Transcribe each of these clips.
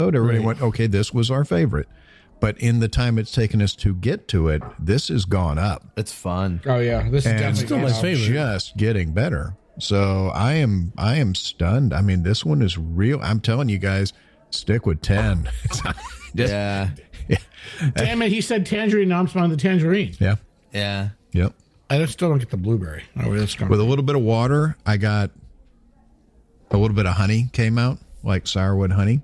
everybody went, okay, this was our favorite. But in the time it's taken us to get to it, this has gone up. It's fun. Oh yeah, this is definitely still my favorite. Just getting better. So I am stunned. I mean, this one is real. I'm telling you guys, stick with 10. Yeah. Damn it, he said tangerine. Now I'm smelling the tangerine. Yeah. Yeah. Yep. I still don't get the blueberry. Oh, that's strong. With a little bit of water, I got a little bit of honey came out, like sourwood honey.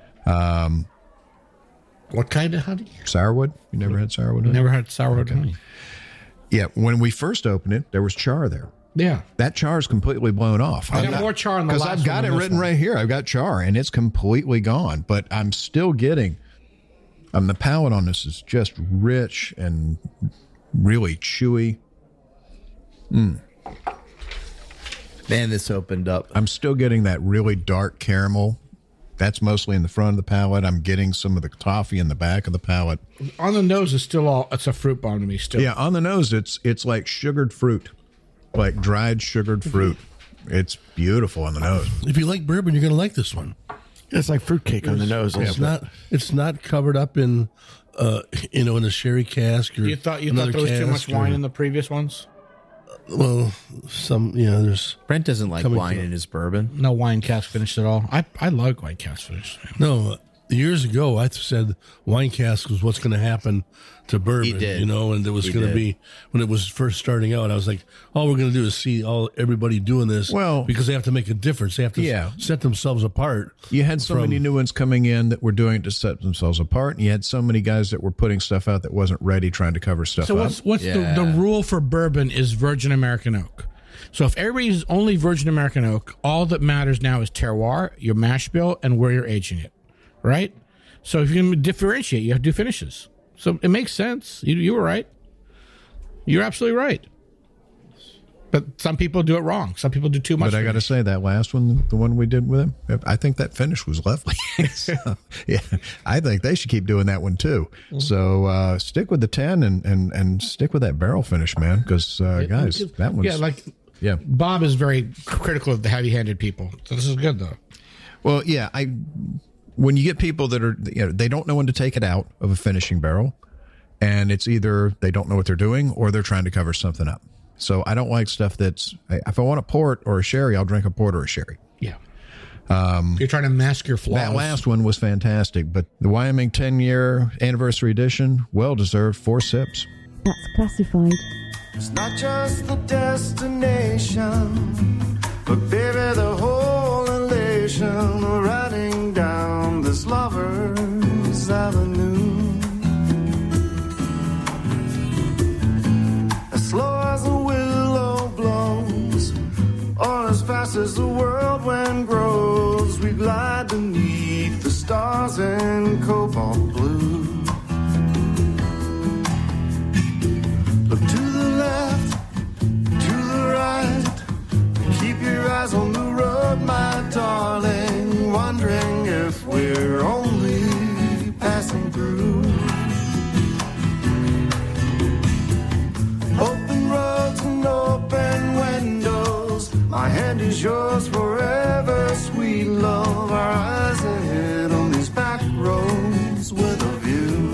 What kind of honey? Sourwood? You never had sourwood honey? Never had sourwood honey. Yeah. When we first opened it, there was char there. Yeah. That char is completely blown off. I got more char on the last one. Because I've got it written right here. I've got char, and it's completely gone. But I'm still getting... the palate on this is just rich and really chewy. Man, this opened up. I'm still getting that really dark caramel. That's mostly in the front of the palate. I'm getting some of the toffee in the back of the palate. On the nose is still it's a fruit bomb to me still. Yeah, on the nose, it's like sugared fruit, like dried sugared fruit. It's beautiful on the nose. If you like bourbon, you're going to like this one. It's like fruitcake on the nose. It's not covered up in in a sherry cask or You thought there another was too much cask wine or- in the previous ones? Well, there's Brent doesn't like Coming wine to- in his bourbon. No wine cask finish at all. I like wine cask finish. no. Years ago, I said wine cask was what's going to happen to bourbon. He did. And there was He going to did. be when it was first starting out. I was like, all we're going to do is see everybody doing this. Well- because they have to make a difference. They have to set themselves apart. You had so many new ones coming in that were doing it to set themselves apart, and you had so many guys that were putting stuff out that wasn't ready, trying to cover stuff So up. what's the rule for bourbon is virgin American oak. So if everybody's only virgin American oak, all that matters now is terroir, your mash bill, and where you're aging it, right? So if you can differentiate, you have to do finishes. So it makes sense. You were right. You're absolutely right. But some people do it wrong. Some people do too much. But I got to say, that last one, the one we did with him, I think that finish was lovely. So, yeah, I think they should keep doing that one too. So stick with the 10 and stick with that barrel finish, man. Because guys, that one's Bob is very critical of the heavy-handed people. So this is good though. Well, yeah, when you get people that are, they don't know when to take it out of a finishing barrel, and it's either they don't know what they're doing or they're trying to cover something up. So I don't like stuff that's, if I want a port or a sherry, I'll drink a port or a sherry. Yeah. You're trying to mask your flaws. That last one was fantastic, but the Wyoming 10-year anniversary edition, well-deserved, 4 sips. That's classified. It's not just the destination, but baby, the whole elation of riding down this lover's avenue. As slow as the willow blows, or as fast as the whirlwind grows, we glide beneath the stars in cobalt blue. Look to the left, to the right, keep your eyes on the road, my darling, wondering if we're only passing through. Open roads and open windows, my hand is yours forever, sweet love, our eyes ahead on these back roads with a view.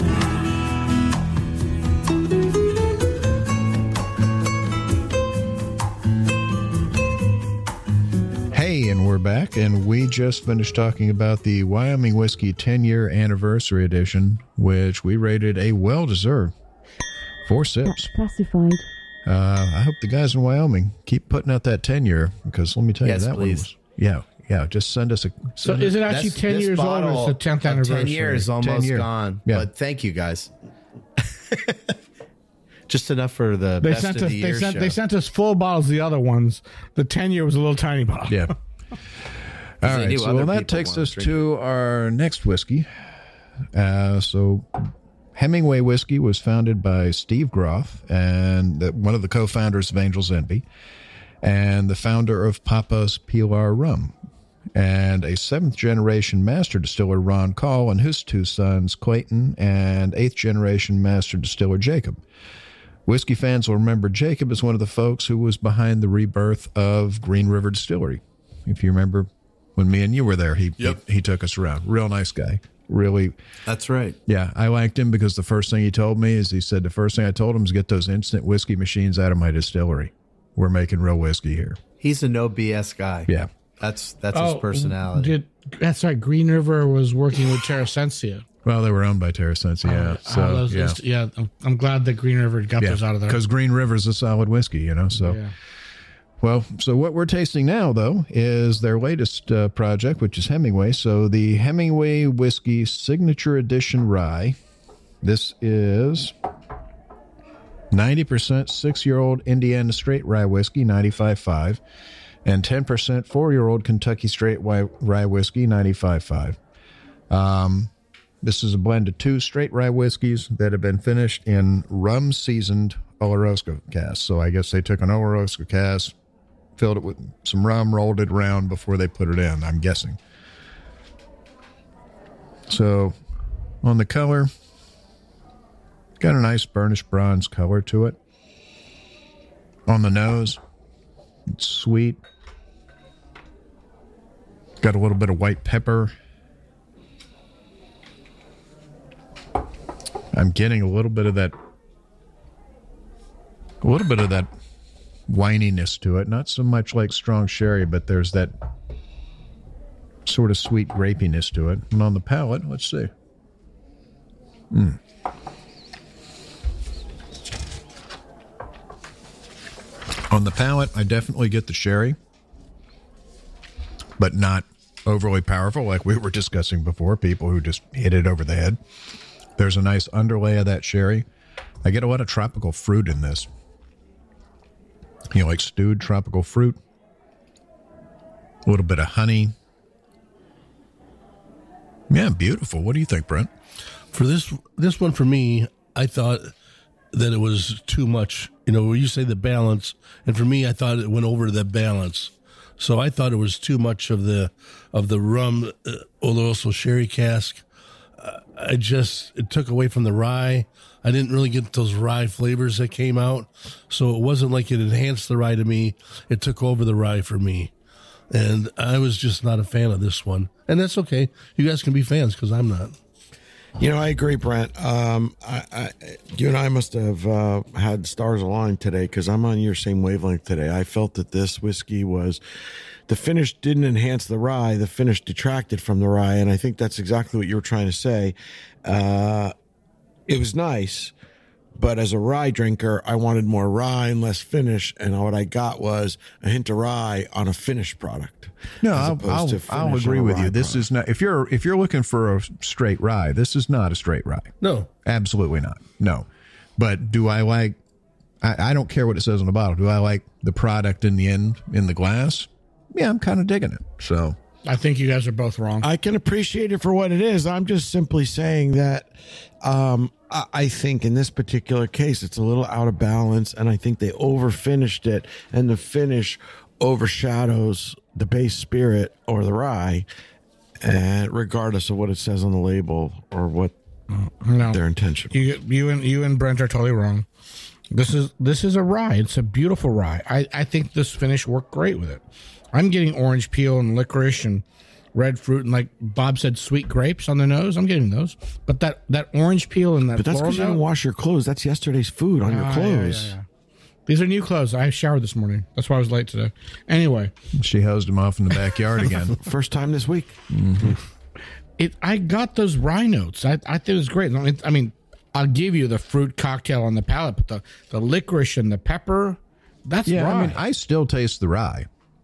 Hey, and we're back, and we just finished talking about the Wyoming Whiskey 10-year anniversary edition, which we rated a well-deserved 4 sips. That's classified. I hope the guys in Wyoming keep putting out that 10-year, because let me tell Yes, you, that please. one was, yeah, just send us a... So is it actually 10 years old or it's the 10th anniversary? 10 years almost 10 year. gone. Yeah. But thank you guys. Just enough for the They best sent of us. the year show. They sent us full bottles. Of the other ones, the 10-year was a little tiny bottle. Yeah. All They right, knew so other that people takes wanted us to to our next whiskey. So Hemingway Whiskey was founded by Steve Groff, and one of the co-founders of Angel's Envy, and the founder of Papa's Pilar Rum, and a 7th-generation master distiller, Ron Call, and his 2 sons, Clayton, and 8th-generation master distiller, Jacob. Whiskey fans will remember Jacob as one of the folks who was behind the rebirth of Green River Distillery. If you remember when me and you were there. He took us around. Real nice guy. Really. That's right. Yeah, I liked him because the first thing he told me is he said the first thing I told him is get those instant whiskey machines out of my distillery. We're making real whiskey here. He's a no BS guy. Yeah. That's his personality. That's right. Green River was working with Terrasensia. Well, they were owned by Terrasensia, yeah. So, I'm glad that Green River got those out of there. Because Green River's a solid whiskey, you know, so. Yeah. Well, so what we're tasting now, though, is their latest project, which is Hemingway. So the Hemingway Whiskey Signature Edition Rye. This is 90% 6-year-old Indiana Straight Rye Whiskey, 95.5, and 10% 4-year-old Kentucky Straight Rye Whiskey, 95.5. This is a blend of 2 straight rye whiskeys that have been finished in rum-seasoned Oloroso casks. So I guess they took an Oloroso cask, filled it with some rum, rolled it around before they put it in, I'm guessing. So on the color, got a nice burnished bronze color to it. On the nose, it's sweet. Got a little bit of white pepper. I'm getting a little bit of that wininess to it. Not so much like strong sherry, but there's that sort of sweet grapiness to it. And on the palate, let's see. On the palate, I definitely get the sherry, but not overly powerful like we were discussing before, people who just hit it over the head. There's a nice underlay of that sherry. I get a lot of tropical fruit in this. You know, like stewed tropical fruit. A little bit of honey. Yeah, beautiful. What do you think, Brent? For this one, for me, I thought that it was too much. You know, when you say the balance, and for me, I thought it went over the balance. So I thought it was too much of the rum Oloroso sherry cask. It took away from the rye. I didn't really get those rye flavors that came out. So it wasn't like it enhanced the rye to me. It took over the rye for me. And I was just not a fan of this one. And that's okay. You guys can be fans because I'm not. You know, I agree, Brent. You and I must have had stars aligned today because I'm on your same wavelength today. I felt that this whiskey was, the finish didn't enhance the rye. The finish detracted from the rye. And I think that's exactly what you were trying to say. It was nice, but as a rye drinker, I wanted more rye and less finish. And what I got was a hint of rye on a finished product. No, I'll agree with you. This is not, if you're looking for a straight rye, this is not a straight rye. No. Absolutely not. No. But do I like, I don't care what it says on the bottle. Do I like the product in the end in the glass? Yeah, I'm kind of digging it. So I think you guys are both wrong. I can appreciate it for what it is. I'm just simply saying that I think in this particular case, it's a little out of balance, and I think they over-finished it, and the finish overshadows the base spirit or the rye, and regardless of what it says on the label or what their intention. You and Brent are totally wrong. This is a rye. It's a beautiful rye. I think this finish worked great with it. I'm getting orange peel and licorice and red fruit and, like Bob said, sweet grapes on the nose. I'm getting those. But that orange peel and that But that's floral because you didn't wash your clothes. That's yesterday's food on your clothes. Yeah. These are new clothes. I showered this morning. That's why I was late today. Anyway. She hosed them off in the backyard again. First time this week. Mm-hmm. I got those rye notes. I think it was great. I mean, I'll give you the fruit cocktail on the palate, but the licorice and the pepper, that's rye. I mean, I still taste the rye.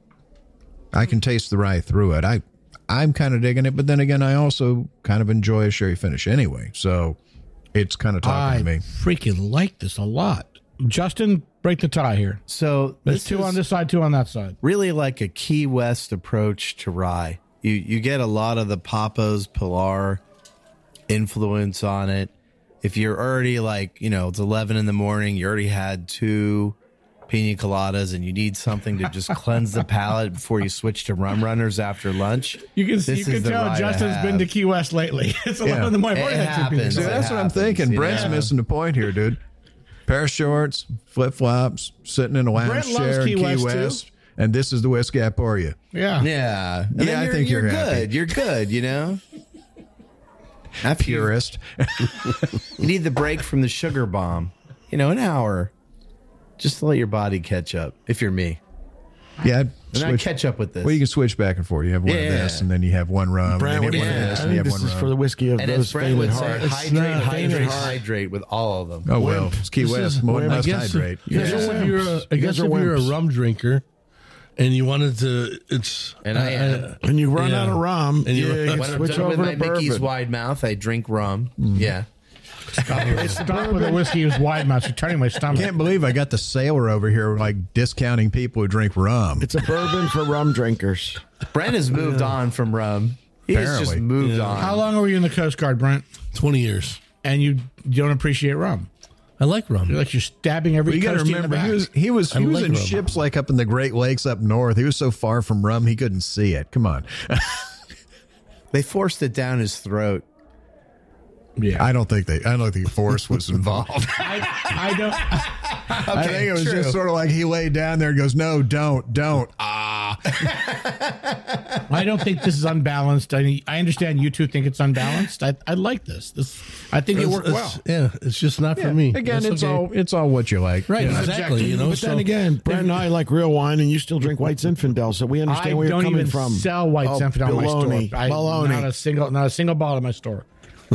I can taste the rye through it. I'm kind of digging it, but then again, I also kind of enjoy a sherry finish anyway. So it's kind of talking to me. I freaking like this a lot. Justin, break the tie here. So There's 2 on this side, 2 on that side. really like a Key West approach to rye. You get a lot of the Papa's Pilar influence on it. If you're already it's 11 in the morning, you already had 2 pina coladas and you need something to just cleanse the palate before you switch to rum runners after lunch. You can This is the tell rye to Justin's been have. to Key West lately. It's 11 in the morning. It I've already had 2 pina happens. See, coladas. that's what I'm thinking. you Brent's know? missing the point here, dude. Pair of shorts, flip-flops, sitting in a lounge Brent loves chair in Key Key West, West. too. and this is the whiskey I pour you. Yeah. Yeah. And Yeah, then I think you're happy. good. You're good, you know? After you Purist. need the break from the sugar bomb. You know, an hour. Just to let your body catch up, if you're me. Yeah, I'd And I switch. catch up with this. Well, you can switch back and forth. You have one of Yeah. this, and then you have one rum, Brent, and what then do you you have one of think? this, I and you think have this one is rum. for the whiskey of and those as Brent fainted would say, hearts. hydrate with all of them. Oh, well, it's Key This West. is- One I must guess hydrate. I guess Yeah. if you're a, I You guess guys are if you're a wimps. rum drinker and you wanted to, it's And I am. When you run Yeah. out of rum, And you- you When I'm switch done with over my to Mickey's bourbon. wide mouth, I drink rum. Yeah. Stop with the whiskey is wide mouth. You're turning my I stomach. can't believe I got the sailor over here like discounting people who drink rum. It's a bourbon for rum drinkers. Brent has moved on from rum. He has just Apparently. moved on. How long were you in the Coast Guard, Brent? 20 years. And you don't appreciate rum? I like rum. You're like you're stabbing every You got to coastie in the remember, back. he was I in like rum. ships like up in the Great Lakes up north. He was so far from rum he couldn't see it. Come on, They forced it down his throat. Yeah. I don't think force was involved. I don't. I think it was just sort of like he laid down there and goes, "No, don't." Ah, I don't think this is unbalanced. I understand you two think it's unbalanced. I like this. I think it worked well. Yeah, it's just not for me. again, That's okay. it's all what you like. Right, Yeah. exactly. You know, But then again, Brent and I like real wine, and you still drink White Zinfandel, so we I understand where you're don't coming even from. sell White Zinfandel in my store. baloney, baloney. Not a single bottle in my store.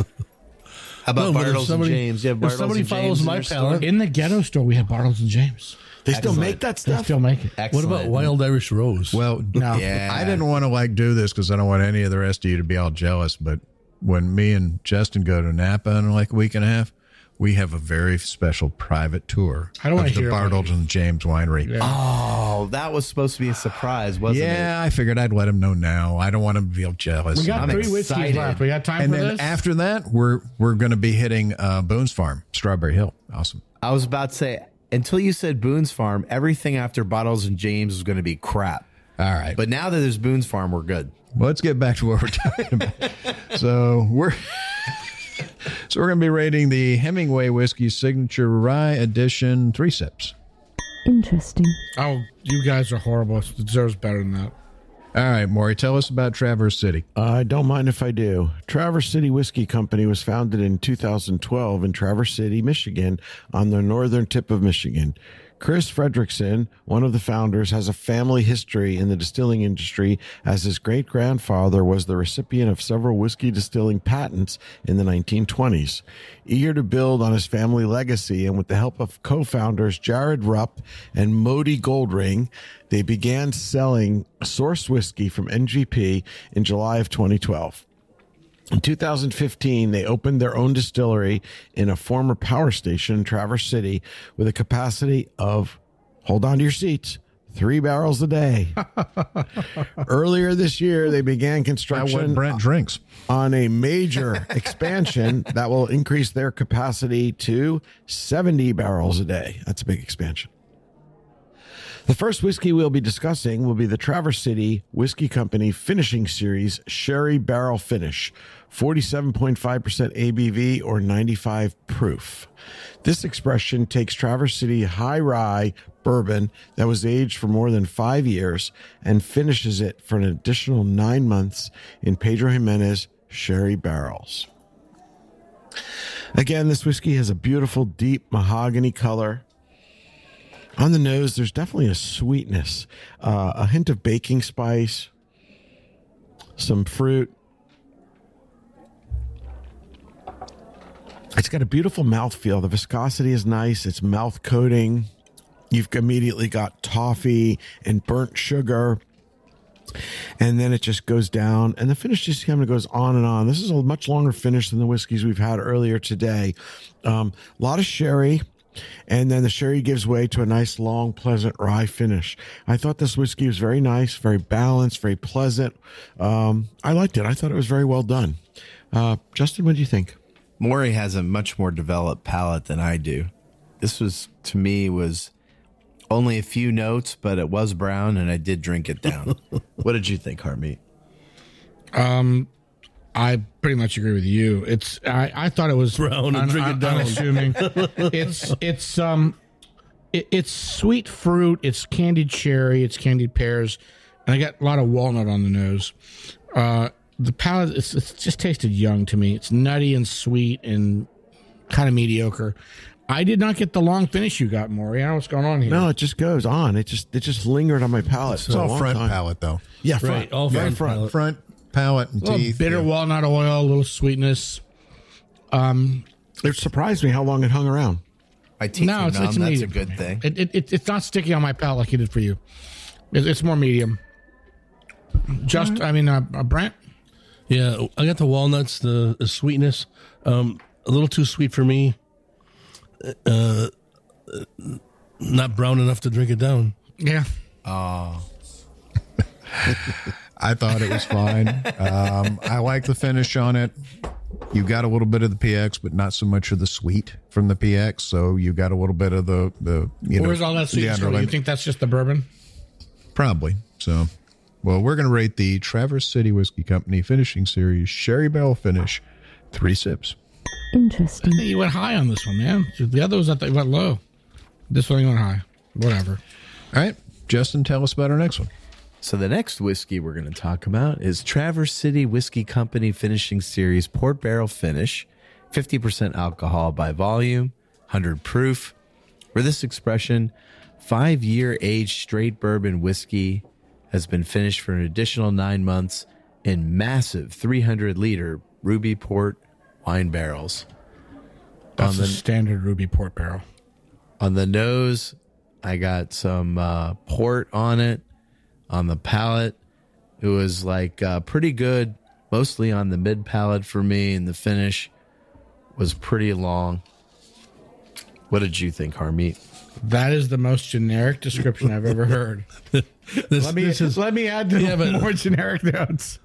How about No, but if Bartles somebody- and James? You have if Bartles somebody and follows James in my your store? palate- In the ghetto store, we have Bartles and James. They still Excellent. make that They stuff. still make it. What Excellent. about Wild Irish Rose? Well, No. Yeah. I didn't want to like do this because I don't want any of the rest of you to be all jealous. But when me and Justin go to Napa in like a week and a half, we have a very special private tour I don't wanna of the hear about Bartles and James Winery. Yeah. Oh, that was supposed to be a surprise, wasn't it? Yeah, I figured I'd let him know now. I don't want him to feel jealous. We got I'm 3 whiskeys excited. left. We got time and for then this. after that, we're going to be hitting Boone's Farm, Strawberry Hill. Awesome. I was about to say, until you said Boone's Farm, everything after Bottles and James was going to be crap. All right, But now that there's Boone's Farm, we're good. well, let's get back to what we're talking about. So we're going to be rating the Hemingway Whiskey Signature Rye Edition 3 sips. Interesting. Oh, you guys are horrible. It deserves better than that. All right, Maury, tell us about Traverse City. I don't mind if I do. Traverse City Whiskey Company was founded in 2012 in Traverse City, Michigan, on the northern tip of Michigan. Chris Fredrickson, one of the founders, has a family history in the distilling industry, as his great-grandfather was the recipient of several whiskey distilling patents in the 1920s. Eager to build on his family legacy, and with the help of co-founders Jared Rupp and Modi Goldring, they began selling sourced whiskey from NGP in July of 2012. In 2015, they opened their own distillery in a former power station in Traverse City with a capacity of, hold on to your seats, 3 barrels a day. Earlier this year, they began What construction Brent drinks. on a major expansion that will increase their capacity to 70 barrels a day. That's a big expansion. The first whiskey we'll be discussing will be the Traverse City Whiskey Company Finishing Series Sherry Barrel Finish, 47.5% ABV or 95 proof. This expression takes Traverse City high rye bourbon that was aged for more than 5 years and finishes it for an additional 9 months in Pedro Jimenez sherry barrels. Again, this whiskey has a beautiful, deep mahogany color. On the nose, there's definitely a sweetness, a hint of baking spice, some fruit. It's got a beautiful mouthfeel. The viscosity is nice. It's mouth coating. You've immediately got toffee and burnt sugar. And then it just goes down. And the finish just kind of goes on and on. This is a much longer finish than the whiskeys we've had earlier today. A lot of sherry. And then the sherry gives way to a nice, long, pleasant rye finish. I thought this whiskey was very nice, very balanced, very pleasant. I liked it. I thought it was very well done. Justin, what do you think? Maury has a much more developed palate than I do. This was, to me, was only a few notes, but it was brown, and I did drink it down. What did you think, Harmeet? I pretty much agree with you. I thought it was Brown and drink it down. unassuming. It's sweet fruit. It's candied cherry. It's candied pears, and I got a lot of walnut on the nose. The palate, it's just tasted young to me. It's nutty and sweet and kind of mediocre. I did not get the long finish you got, Maury. I don't know what's going on here. No, it just goes on. It just lingered on my palate. It's all front time. palate, though. Yeah, Right, front. all Very front. Front palate and a little teeth. bitter yeah. walnut oil, a little sweetness. It surprised me how long it hung around. My teeth No, are it's numb. That's a medium good for me. thing. It's not sticky on my palate like it did for you. It's more medium. Brent? Yeah, I got the walnuts, the sweetness, a little too sweet for me. Not brown enough to drink it down. Yeah. I thought it was fine. I like the finish on it. You got a little bit of the PX, but not so much of the sweet from the PX. So you got a little bit of the Where's all that sweetness the from? You underlying- think that's just the bourbon? Probably. So, well, we're going to rate the Traverse City Whiskey Company Finishing Series Sherry Barrel Finish 3 sips. Interesting. You went high on this one, man. The other was I thought went low. This one went high. Whatever. All right, Justin, tell us about our next one. So the next whiskey we're going to talk about is Traverse City Whiskey Company Finishing Series Port Barrel Finish, 50% alcohol by volume, 100 proof. For this expression, 5-year aged straight bourbon whiskey has been finished for an additional 9 months in massive 300-liter Ruby Port wine barrels. That's a standard Ruby Port barrel. On the nose, I got some port on it. On the palate, it was like pretty good, mostly on the mid palate for me, and the finish was pretty long. What did you think, Harmeet? That is the most generic description I've ever heard. Let me add the more generic notes.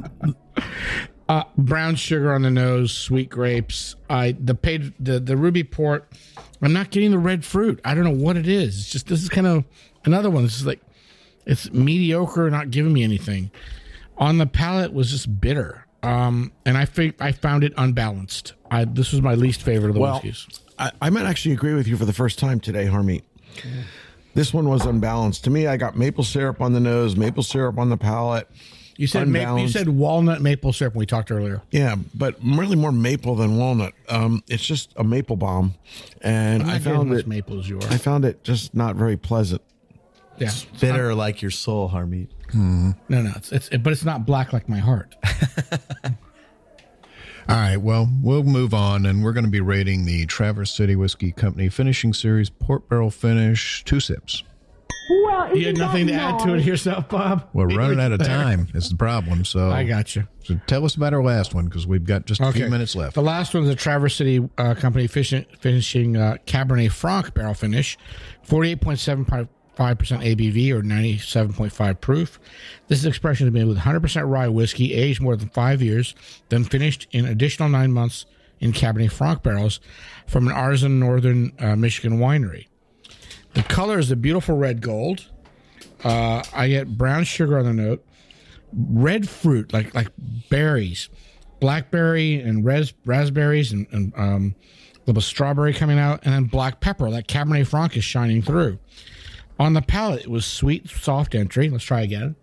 Brown sugar on the nose, sweet grapes. The Ruby Port. I'm not getting the red fruit. I don't know what it is. It's just this is kind of another one. This is like it's mediocre, not giving me anything. On the palate was just bitter, and I found it unbalanced. This was my least favorite of the whiskeys. I might actually agree with you for the first time today, Harmeet. This one was unbalanced. To me, I got maple syrup on the nose, maple syrup on the palate. You said you said walnut maple syrup when we talked earlier. Yeah, but really more maple than walnut. It's just a maple bomb, and I'm not I getting found as much it. maple as you are. I found it just not very pleasant. Yeah, Bitter like your soul, Harmeet. no, but it's not black like my heart. All right, well, we'll move on, and we're going to be rating the Traverse City Whiskey Company Finishing Series Port Barrel Finish 2 sips. Well, You had nothing to add to it yourself, Bob? We're running out of time. Is the problem. So I got you. So tell us about our last one, because we've got just a few minutes left. The last one is the Traverse City Company finishing Cabernet Franc barrel finish, 48.75% ABV or 97.5 proof. This expression is made with 100% rye whiskey, aged more than 5 years, then finished in additional 9 months in Cabernet Franc barrels from an artisan northern Michigan winery. The color is a beautiful red gold. I get brown sugar on the note, red fruit like berries, blackberry and raspberries and a little strawberry coming out, and then black pepper. That Cabernet Franc is shining through. On the palate, it was sweet, soft entry. Let's try again.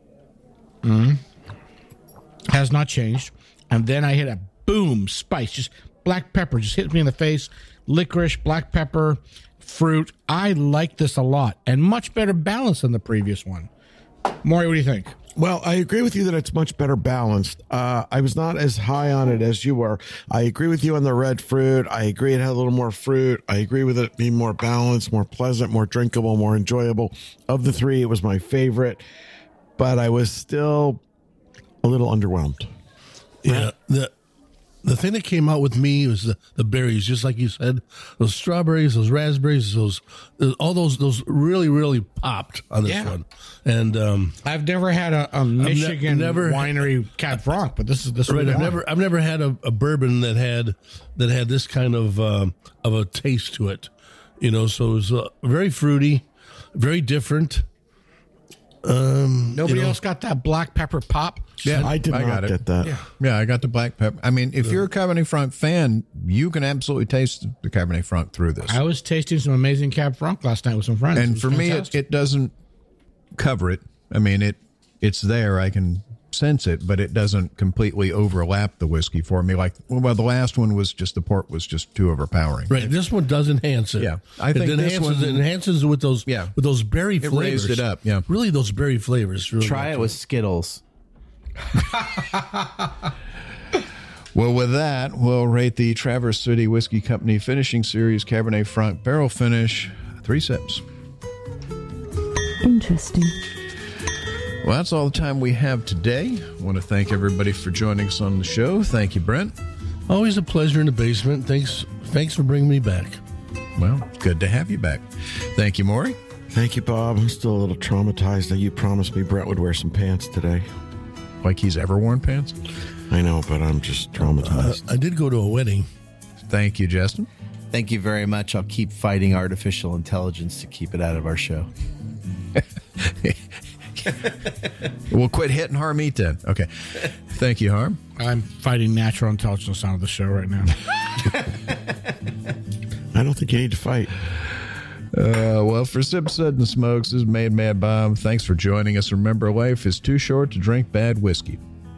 Has not changed. And then I hit a boom spice, just black pepper, just hits me in the face. Licorice, black pepper, fruit. I like this a lot, and much better balance than the previous one. Maury, what do you think? Well, I agree with you that it's much better balanced. I was not as high on it as you were. I agree with you on the red fruit. I agree it had a little more fruit. I agree with it being more balanced, more pleasant, more drinkable, more enjoyable. Of the three, it was my favorite, but I was still a little underwhelmed. Yeah, the thing that came out with me was the berries, just like you said, those strawberries, those raspberries, all those really, really popped on this one. And I've never had a Michigan never- winery Cab Franc, but this is right, really I've never had a bourbon that had this kind of a taste to it, so it was very fruity, very different. Nobody else got that black pepper pop. Yeah, I did not got it. get that. Yeah, I got the black pepper. I mean, if you're a Cabernet Franc fan, you can absolutely taste the Cabernet Franc through this. I was tasting some amazing Cab Franc last night with some friends. And was for me, fantastic. it doesn't cover it. I mean, it's there. I can sense it, but it doesn't completely overlap the whiskey for me. Like, well, the last one was just, the port was just too overpowering. Right. This one does enhance it. Yeah. I think it this enhances, one- it enhances with those Yeah. with those berry It flavors. raised it up, yeah. Really, those berry flavors. Really Try it with Skittles. Well, with that, we'll rate the Traverse City Whiskey Company Finishing Series Cabernet Franc Barrel Finish 3 sips. Interesting. Well, that's all the time we have today. I want to thank everybody for joining us on the show. Thank you, Brent. Always a pleasure in the basement. Thanks for bringing me back. Well, good to have you back. Thank you, Maury. Thank you, Bob. I'm still a little traumatized that you promised me Brett would wear some pants today. Like he's ever worn pants. I know, but I'm just traumatized. I did go to a wedding. Thank you, Justin. Thank you very much. I'll keep fighting artificial intelligence to keep it out of our show. We'll quit hitting Harmeet then. Okay. Thank you, Harm. I'm fighting natural intelligence out of the show right now. I don't think you need to fight. Well, for Sip Suds and Smokes, this is Made Mad Bob. Thanks for joining us. Remember, life is too short to drink bad whiskey.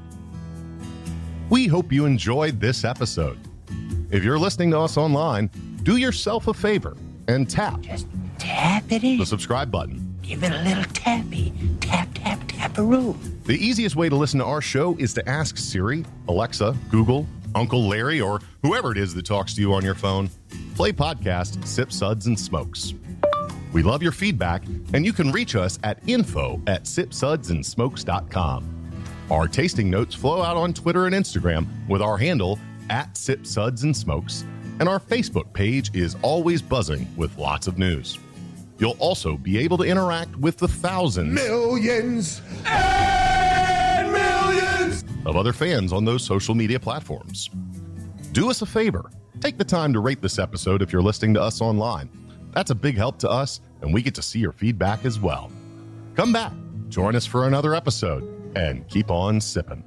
We hope you enjoyed this episode. If you're listening to us online, do yourself a favor and tap Tap it in. the subscribe button. Give it a little tappy. Tap, tap, tap-a-roo. The easiest way to listen to our show is to ask Siri, Alexa, Google, Uncle Larry, or whoever it is that talks to you on your phone, play podcast Sip Suds and Smokes. We love your feedback, and you can reach us at info@sipsudsandsmokes.com. Our tasting notes flow out on Twitter and Instagram with our handle @SipSudsAndSmokes, and our Facebook page is always buzzing with lots of news. You'll also be able to interact with the thousands Millions and millions. of other fans on those social media platforms. Do us a favor. Take the time to rate this episode if you're listening to us online. That's a big help to us, and we get to see your feedback as well. Come back, join us for another episode, and keep on sipping.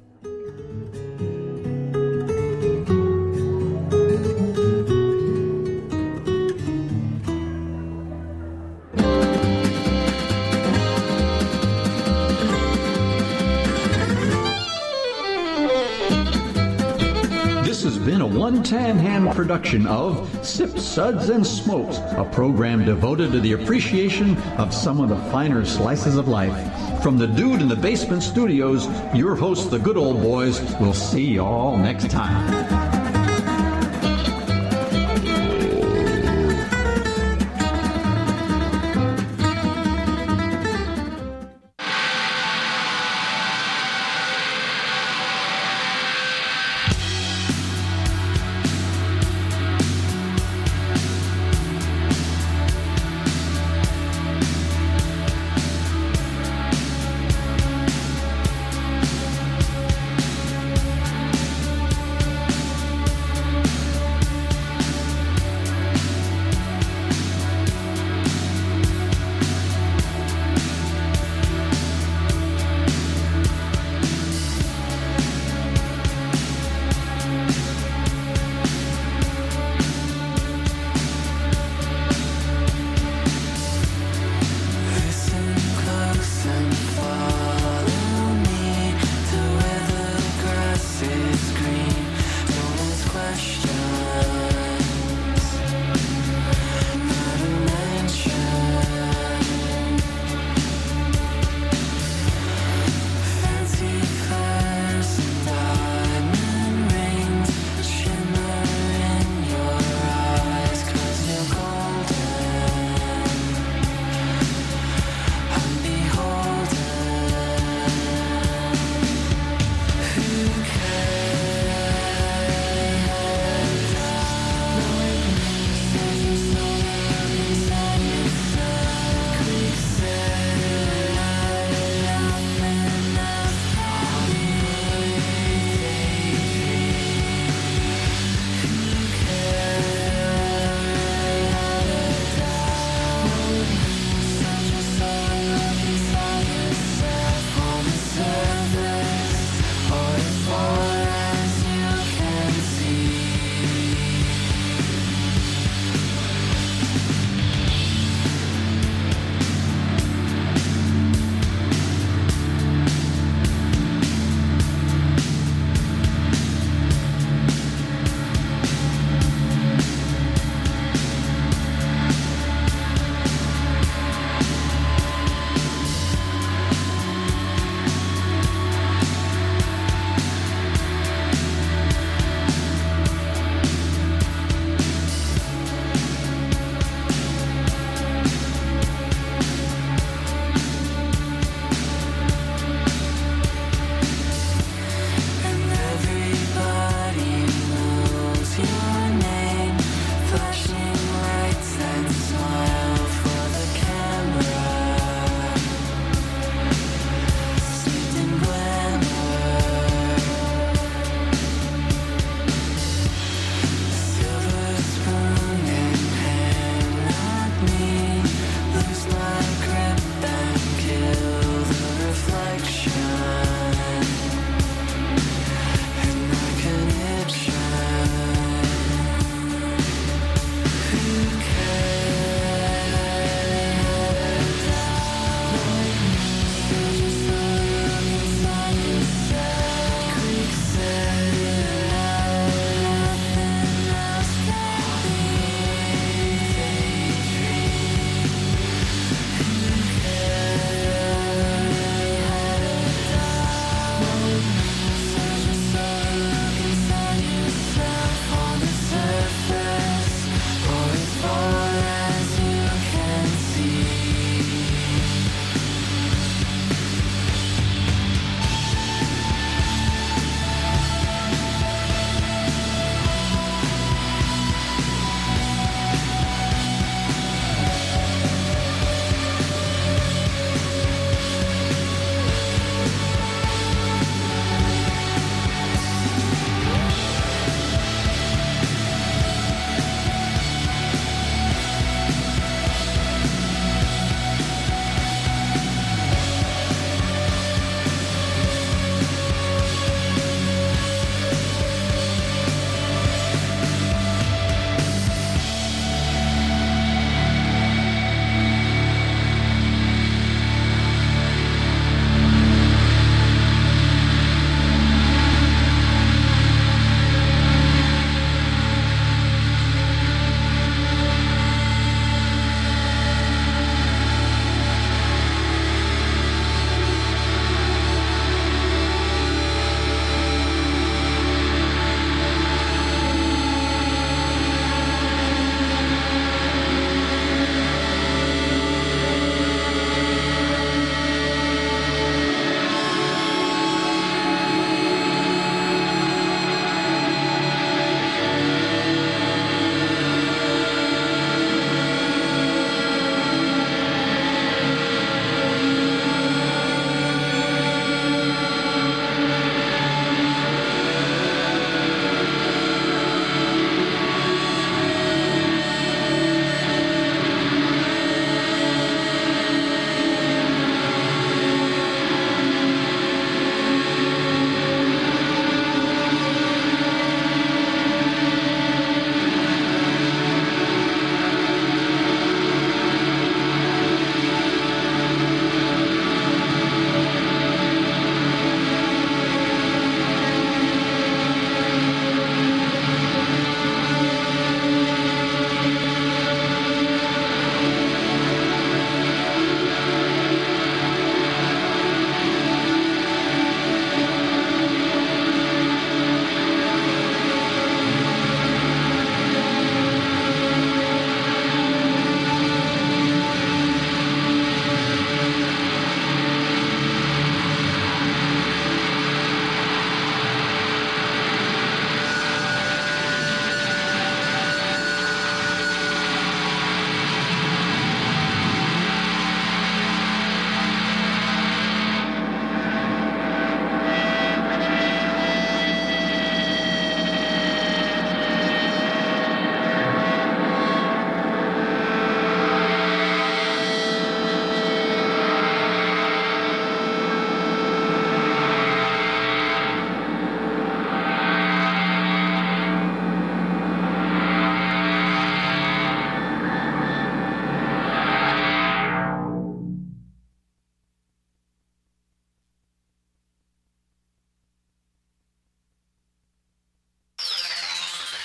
This has been a one-tan hand production of Sip Suds and Smokes, a program devoted to the appreciation of some of the finer slices of life. From the Dude in the Basement Studios, your hosts, the Good Old Boys, will see you all next time.